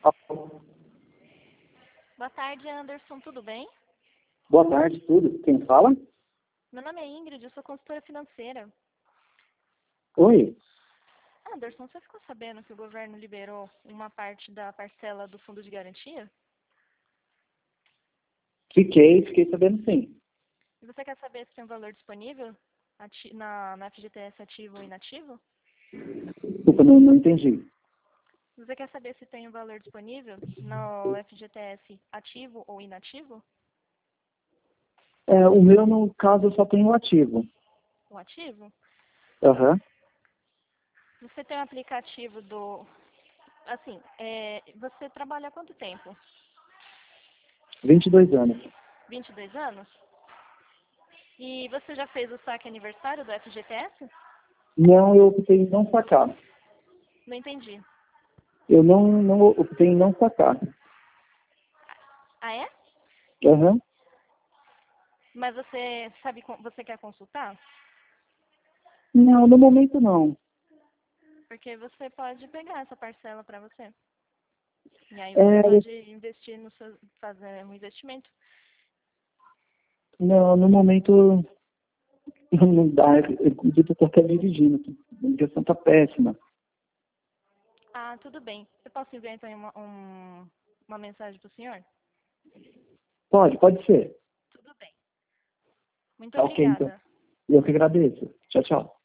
Boa tarde, Anderson. Tudo bem? Boa tarde, tudo. Quem fala? Meu nome é Ingrid, eu sou consultora financeira. Oi. Anderson, você ficou sabendo que o governo liberou uma parte da parcela do fundo de garantia? Fiquei sabendo sim. E você quer saber se tem um valor disponível na FGTS ativo ou inativo? Desculpa, não entendi. Você quer saber se tem um valor disponível no FGTS ativo ou inativo? O meu, no caso, eu só tenho o ativo. O ativo? Aham. Você tem um aplicativo do... Assim, você trabalha há quanto tempo? 22 anos. 22 anos? E você já fez o saque aniversário do FGTS? Não, eu optei em não sacar. Não entendi. Eu não optei em não sacar. Ah, é? Aham. Mas você sabe, você quer consultar? Não, no momento não. Porque você pode pegar essa parcela para você. E aí você É, pode investir fazer um investimento. não, no momento não dá. Inclusive, eu estou até dirigindo. A ligação está péssima. Ah, tudo bem. Eu posso enviar então uma mensagem para o senhor? Pode ser. Tudo bem. Muito Tá ok, então. obrigada. Eu que agradeço. Tchau, tchau.